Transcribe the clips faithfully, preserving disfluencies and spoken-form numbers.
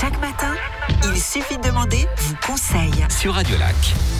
Chaque matin, il suffit de demander, vous conseille. Sur Radio Lac.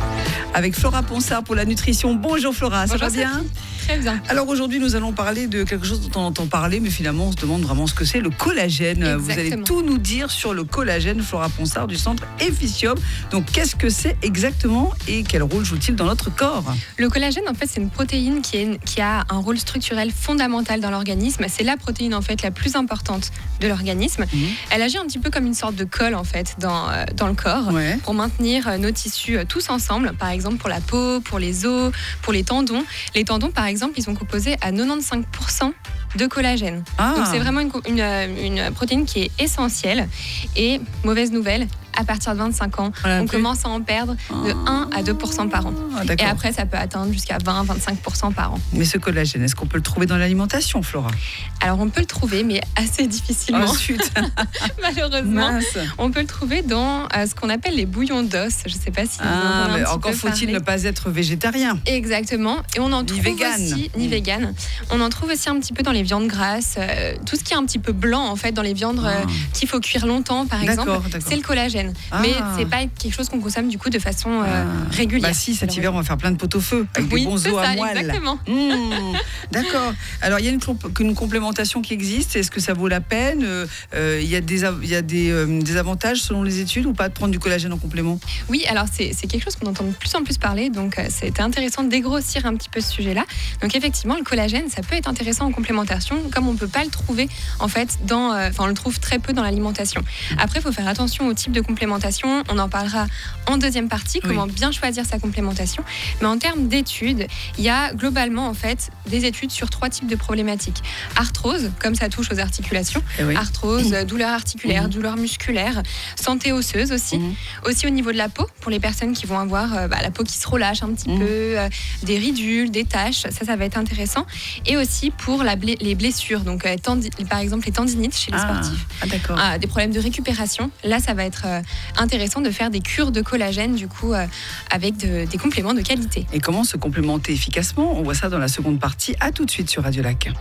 Avec Flora Ponsard pour la nutrition. Bonjour Flora, ça Bonjour, va bien? Très bien. Alors aujourd'hui, nous allons parler de quelque chose dont on entend parler, mais finalement, on se demande vraiment ce que c'est, le collagène. Exactement. Vous allez tout nous dire sur le collagène, Flora Ponsard du centre Ephysium. Donc, qu'est-ce que c'est exactement et quel rôle joue-t-il dans notre corps? Le collagène, en fait, c'est une protéine qui, est, qui a un rôle structurel fondamental dans l'organisme. C'est la protéine, en fait, la plus importante de l'organisme. Mmh. Elle agit un petit peu comme une sorte de colle, en fait, dans, euh, dans le corps, ouais. pour maintenir euh, nos tissus euh, tous ensemble. Par exemple, pour la peau, pour les os, pour les tendons. Les tendons, par exemple, ils sont composés à quatre-vingt-quinze pour cent de collagène. Ah. Donc, c'est vraiment une, une, une protéine qui est essentielle. Et mauvaise nouvelle, à partir de vingt-cinq ans, voilà, on plus. commence à en perdre de un à deux pour cent par an. Ah, et après, ça peut atteindre jusqu'à vingt à vingt-cinq pour cent par an. Mais ce collagène, est-ce qu'on peut le trouver dans l'alimentation, Flora? Alors, on peut le trouver, mais assez difficilement. Ensuite. Malheureusement. Mince. On peut le trouver dans euh, ce qu'on appelle les bouillons d'os. Je ne sais pas si vous ah, en avez un petit encore peu faut-il parlé. Ne pas être végétarien. Exactement. Et on en ni trouve vegan. aussi, ni mmh. vegan. On en trouve aussi un petit peu dans les viandes grasses. Euh, tout ce qui est un petit peu blanc, en fait, dans les viandes ah. euh, qu'il faut cuire longtemps, par exemple, d'accord, d'accord. c'est le collagène. Ah. Mais c'est pas quelque chose qu'on consomme du coup de façon euh, ah. régulière. Bah si, cet hiver on va faire plein de pot-au-feu avec oui, des bons os à moelle. Exactement. Mmh, d'accord. Alors il y a une, une complémentation qui existe. Est-ce que ça vaut la peine? Il euh, y a, des, y a des, euh, des avantages selon les études ou pas de prendre du collagène en complément? Oui, alors c'est, c'est quelque chose qu'on entend de plus en plus parler. Donc euh, c'était intéressant de dégrossir un petit peu ce sujet-là. Donc effectivement, le collagène, ça peut être intéressant en complémentation, comme on peut pas le trouver en fait dans, enfin euh, on le trouve très peu dans l'alimentation. Après, il faut faire attention au type de complémentation. On en parlera en deuxième partie, comment oui. bien choisir sa complémentation. Mais en termes d'études, il y a globalement en fait des études sur trois types de problématiques. Arthrose, comme ça touche aux articulations, oui. arthrose, mmh. douleur articulaire, mmh. douleur musculaire, santé osseuse aussi. Mmh. Aussi au niveau de la peau, pour les personnes qui vont avoir euh, bah, la peau qui se relâche un petit mmh. peu, euh, des ridules, des taches, ça, ça va être intéressant. Et aussi pour la bla- les blessures, donc euh, tandi- par exemple les tendinites chez les ah. sportifs. Ah, d'accord. Ah, des problèmes de récupération. Là, ça va être euh, intéressant de faire des cures de collagène du coup euh, avec de, des compléments de qualité. Et comment se complémenter efficacement? On voit ça dans la seconde partie. À tout de suite sur Radio Lac.